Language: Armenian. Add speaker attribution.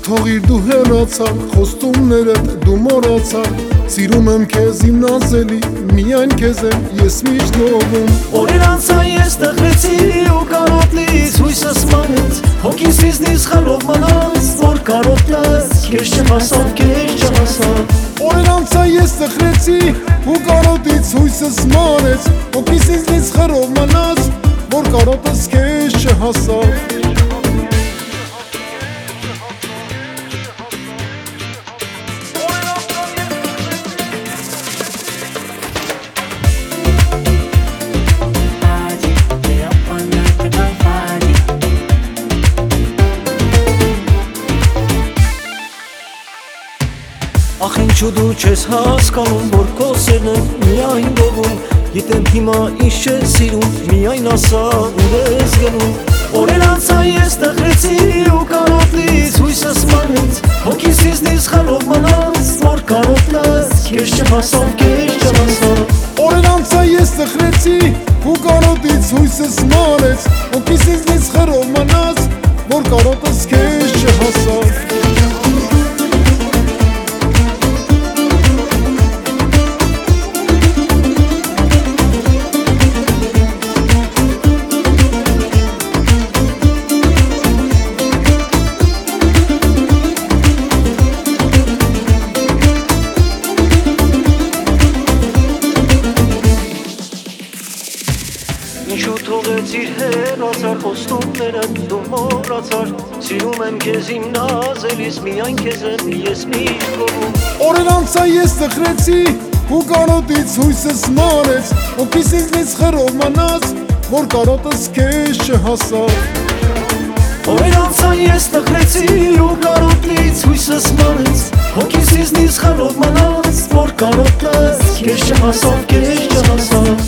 Speaker 1: թողիր դու հեռացար, խոստումներդ դու մոռացար, սիրում եմ քեզ իմ նազելի, միայն քեզ եմ ես միշտ լովում։
Speaker 2: Օրեր անցա ես տխրեցի ու կարոտլից հույսս մանեց, հոգիս ինձնից խալով մնաց, որ կարոտլաց, քեզ չհասավ, քեզ չհասավ։
Speaker 1: Օրեր անցա ես տխրեցի ու կարոտից հույսս մանեց, հոգիս ինձնից խալով մնաց, որ կարոտս քեզ չհասավ։
Speaker 2: Ախ ինչու դու չես հասկանում, որ քո սերն է միայն գովում, գիտեմ հիմա ինչ չես սիրում, միայն ասա ուր ես գնում։ Օրեր անցա ես տխրեցի ու կարոտլից հույսս մանեց, հոգիս ինձնից խալով մնաց, որ կարոտլաց, քեզ չհասավ, քեզ չհասավ։
Speaker 1: Օրեր անցա ես տխրեցի ու կարոտից հույսս մանեց, հոգիս ինձնից խալով մնաց, որ կարոտս քեզ չհասավ։
Speaker 2: Ինչու թողեցիր հեռացար, խոստումներդ դու մոռացար, սիրում եմ քեզ իմ նազելիս, միայն քեզ եմ ես միշտ գովում։
Speaker 1: Օրեր անցա ես տխրեցի ու կարոտից հույսս մանեց, հոգիս ինձնից խռով մնաց, որ կարոտս քեզ չհասավ։
Speaker 2: Օրեր անցա ես տխրեցի ու կարոտից հույսս մանեց, հոգիս ինձնից խռով մնաց, որ կարոտս քեզ չհասավ, քեզ չհասավ։